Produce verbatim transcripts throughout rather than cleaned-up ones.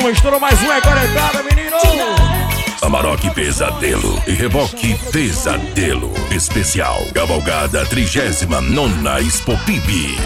um, estourou mais um, é caretada, menino! Amarok Pesadelo e Reboque Pesadelo Especial Cavalgada trigésima nona Expo Pibi.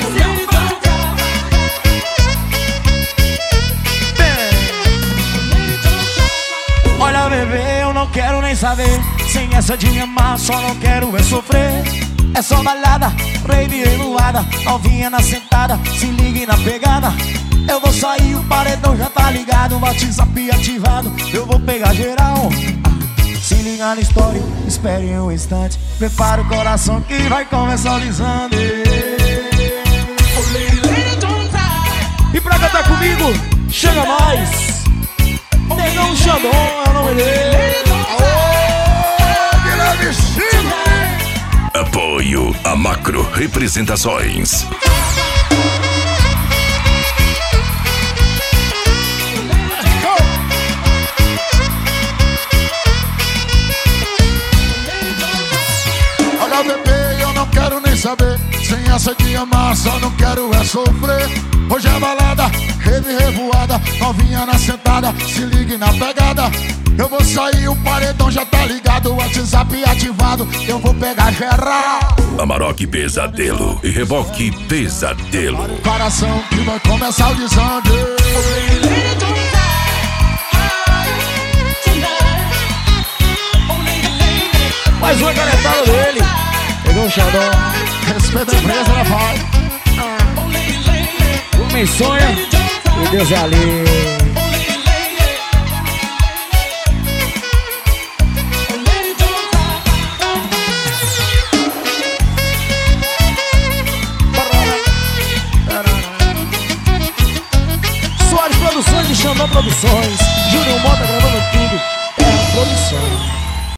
Olha, bebê, eu não quero nem saber. Sem essa de me amar, só não quero é sofrer. É só balada, rave revoada, novinha na sentada, se ligue na pegada. Eu vou sair, o paredão já tá ligado, WhatsApp ativado, eu vou pegar geral. Se liga na história, espere um instante, prepara o coração que vai começar alisando. E pra cantar comigo, chega mais. Negão Xandão é o nome dele. Aô, Guilherme Chile. Apoio a Macro Representações. Olha, bebê, eu não quero nem saber. Sem essa de amar, só não quero é sofrer. Hoje é balada, rave revoada, novinha na sentada, se ligue na pegada. Eu vou sair, o paredão já tá ligado, o WhatsApp ativado, eu vou pegar geral. Amarok Pesadelo e Reboque Pesadelo. Coração que vai começar o desande. Mais uma canetada dele. Pegou o Xandão. Respeita a empresa, né, pai? Homem sonha e Deus é ali. Soares Produções e Xandão Produções. Júnior Mota gravando tudo. É a produção.